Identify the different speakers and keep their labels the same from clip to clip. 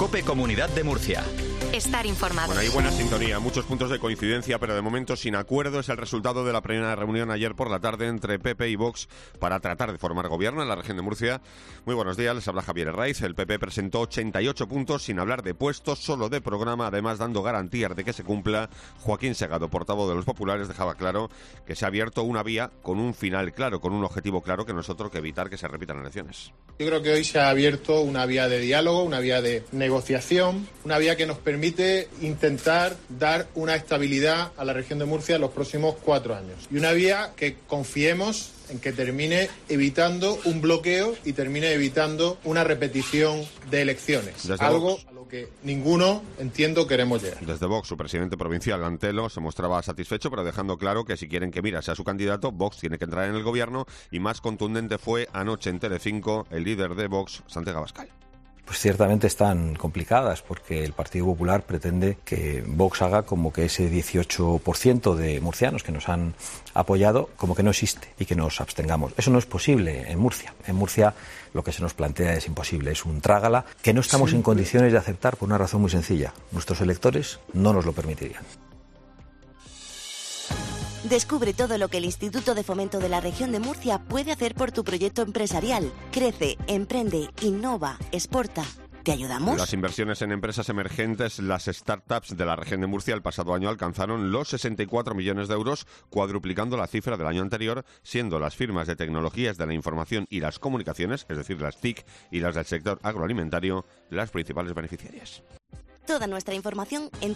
Speaker 1: COPE Comunidad de Murcia.
Speaker 2: Estar informado.
Speaker 3: Bueno, hay buena sintonía, muchos puntos de coincidencia, pero de momento sin acuerdo. Es el resultado de la primera reunión ayer por la tarde entre PP y Vox para tratar de formar gobierno en la región de Murcia. Muy buenos días, les habla Javier Herraiz. El PP presentó 88 puntos sin hablar de puestos, solo de programa, además dando garantías de que se cumpla. Joaquín Segado, portavoz de los populares, dejaba claro que se ha abierto una vía con un final claro, con un objetivo claro, que no es otro que evitar que se repitan elecciones.
Speaker 4: Yo creo que hoy se ha abierto una vía de diálogo, una vía de negociación, una vía que nos permite intentar dar una estabilidad a la región de Murcia en los próximos 4 años. Y una vía que confiemos en que termine evitando un bloqueo y termine evitando una repetición de elecciones.
Speaker 3: Desde
Speaker 4: algo
Speaker 3: Vox,
Speaker 4: a lo que ninguno, entiendo, queremos llegar.
Speaker 3: Desde Vox, su presidente provincial, Antelo, se mostraba satisfecho, pero dejando claro que si quieren que Mira sea su candidato, Vox tiene que entrar en el gobierno, y más contundente fue anoche en Telecinco el líder de Vox, Santiago Abascal.
Speaker 5: Pues ciertamente están complicadas, porque el Partido Popular pretende que Vox haga como que ese 18% de murcianos que nos han apoyado como que no existe y que nos abstengamos. Eso no es posible en Murcia. En Murcia lo que se nos plantea es imposible, es un trágala que no estamos en condiciones de aceptar por una razón muy sencilla. Nuestros electores no nos lo permitirían.
Speaker 6: Descubre todo lo que el Instituto de Fomento de la Región de Murcia puede hacer por tu proyecto empresarial. Crece, emprende, innova, exporta. ¿Te ayudamos?
Speaker 3: Las inversiones en empresas emergentes, las startups de la región de Murcia, el pasado año alcanzaron los 64 millones de euros, cuadruplicando la cifra del año anterior, siendo las firmas de tecnologías de la información y las comunicaciones, es decir, las TIC y las del sector agroalimentario, las principales beneficiarias.
Speaker 6: Toda nuestra información en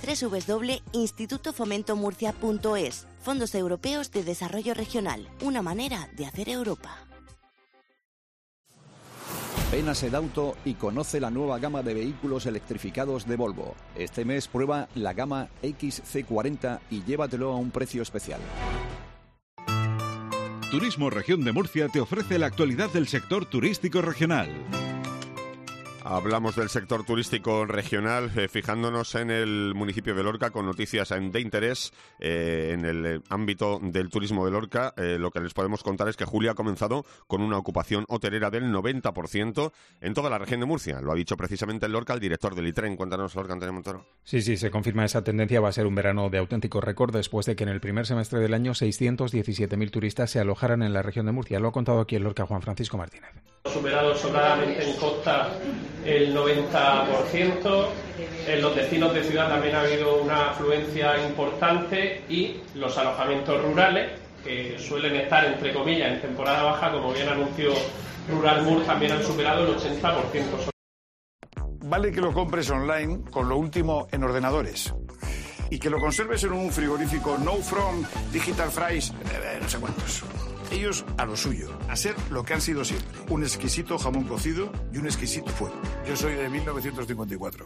Speaker 6: www.institutofomentomurcia.es. Fondos Europeos de Desarrollo Regional. Una manera de hacer Europa.
Speaker 7: Ven a Sedauto y conoce la nueva gama de vehículos electrificados de Volvo. Este mes prueba la gama XC40 y llévatelo a un precio especial.
Speaker 8: Turismo Región de Murcia te ofrece la actualidad del sector turístico regional.
Speaker 3: Hablamos del sector turístico regional, fijándonos en el municipio de Lorca con noticias de interés en el ámbito del turismo de Lorca. Lo que les podemos contar es que julio ha comenzado con una ocupación hotelera del 90% en toda la región de Murcia. Lo ha dicho precisamente en Lorca el director del ITREN. Cuéntanos, Lorca, Antonio Montoro.
Speaker 9: Sí, se confirma esa tendencia. Va a ser un verano de auténtico récord después de que en el primer semestre del año 617.000 turistas se alojaran en la región de Murcia. Lo ha contado aquí en Lorca Juan Francisco Martínez.
Speaker 10: Superado sobradamente en costa el 90%, en los destinos de ciudad también ha habido una afluencia importante, y los alojamientos rurales, que suelen estar entre comillas en temporada baja, como bien anunció Rural Mur, también han superado el 80%.
Speaker 11: Vale que lo compres online con lo último en ordenadores y que lo conserves en un frigorífico No From, Digital Fries, no sé cuántos. Ellos a lo suyo, a ser lo que han sido siempre, un exquisito jamón cocido y un exquisito fuego. Yo soy de 1954.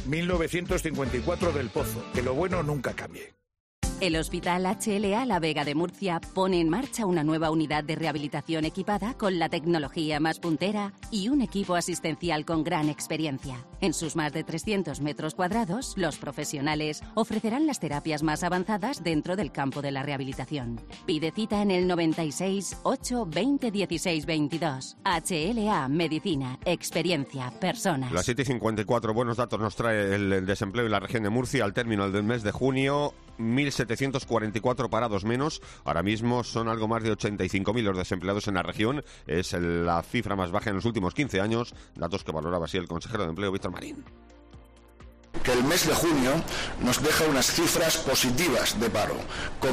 Speaker 11: 1954 del Pozo, que lo bueno nunca cambie.
Speaker 12: El Hospital HLA La Vega de Murcia pone en marcha una nueva unidad de rehabilitación equipada con la tecnología más puntera y un equipo asistencial con gran experiencia. En sus más de 300 metros cuadrados, los profesionales ofrecerán las terapias más avanzadas dentro del campo de la rehabilitación. Pide cita en el 96 8 20 16 22. HLA Medicina, experiencia, personas.
Speaker 3: Las 7:54, buenos datos nos trae el desempleo en la región de Murcia al término del mes de junio. 1.744 parados menos. Ahora mismo son algo más de 85.000 los desempleados en la región. Es la cifra más baja en los últimos 15 años. Datos que valoraba así el consejero de Empleo, Víctor Marín.
Speaker 13: Que el mes de junio nos deja unas cifras positivas de paro, con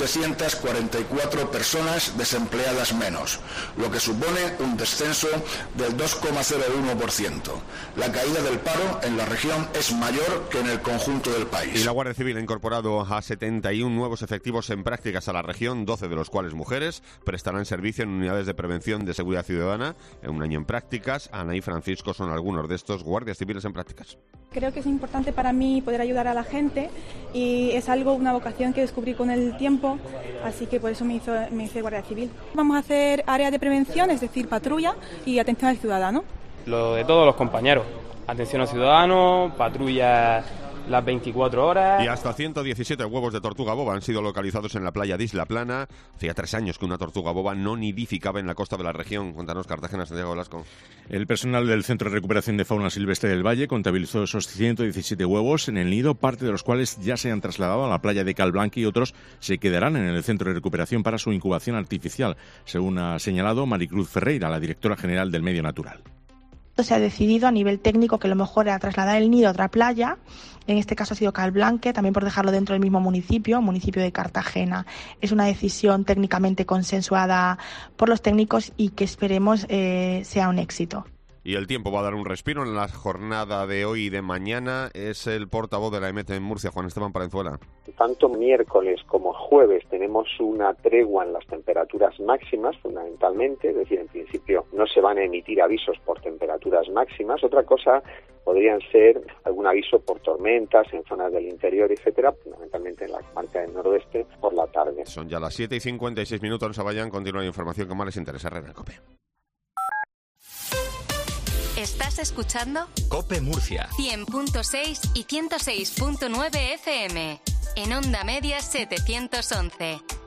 Speaker 13: 1.744 personas desempleadas menos, lo que supone un descenso del 2,01%. La caída del paro en la región es mayor que en el conjunto del país.
Speaker 3: Y la Guardia Civil ha incorporado a 71 nuevos efectivos en prácticas a la región, 12 de los cuales mujeres. Prestarán servicio en unidades de prevención de seguridad ciudadana. En un año en prácticas, Ana y Francisco son algunos de estos guardias civiles en prácticas.
Speaker 14: Creo que es importante para mí poder ayudar a la gente, y es una vocación que descubrí con el tiempo, así que por eso me hice Guardia Civil. Vamos a hacer áreas de prevención, es decir, patrulla y atención al ciudadano.
Speaker 15: Lo de todos los compañeros, atención al ciudadano, patrullas
Speaker 1: las 24 horas.
Speaker 3: Y hasta 117 huevos de tortuga boba han sido localizados en la playa de Isla Plana. Hacía 3 años que una tortuga boba no nidificaba en la costa de la región. Cuéntanos, Cartagena, Santiago Velasco.
Speaker 2: El personal del Centro de Recuperación de Fauna Silvestre del Valle contabilizó esos 117 huevos en el nido, parte de los cuales ya se han trasladado a la playa de Calblanc y otros se quedarán en el Centro de Recuperación para su incubación artificial, según ha señalado Maricruz Ferreira, la directora general del Medio Natural.
Speaker 15: Se ha decidido a nivel técnico que lo mejor era trasladar el nido a otra playa, en este caso ha sido Calblanque, también por dejarlo dentro del mismo municipio de Cartagena. Es una decisión técnicamente consensuada por los técnicos y que esperemos sea un éxito.
Speaker 3: Y el tiempo va a dar un respiro en la jornada de hoy y de mañana. Es el portavoz de la EMET en Murcia, Juan Esteban Palenzuela.
Speaker 16: Tanto miércoles como jueves tenemos una tregua en las temperaturas máximas, fundamentalmente, es decir, en principio no se van a emitir avisos por temperaturas máximas. Otra cosa podrían ser algún aviso por tormentas en zonas del interior, etcétera, fundamentalmente en la comarca del noroeste por la tarde.
Speaker 3: Son ya las 7:56, no se vayan, continúa la información que más les interesa. Herrera, COPE.
Speaker 17: ¿Estás escuchando?
Speaker 18: COPE Murcia.
Speaker 17: 100.6 y 106.9 FM. En onda media 711.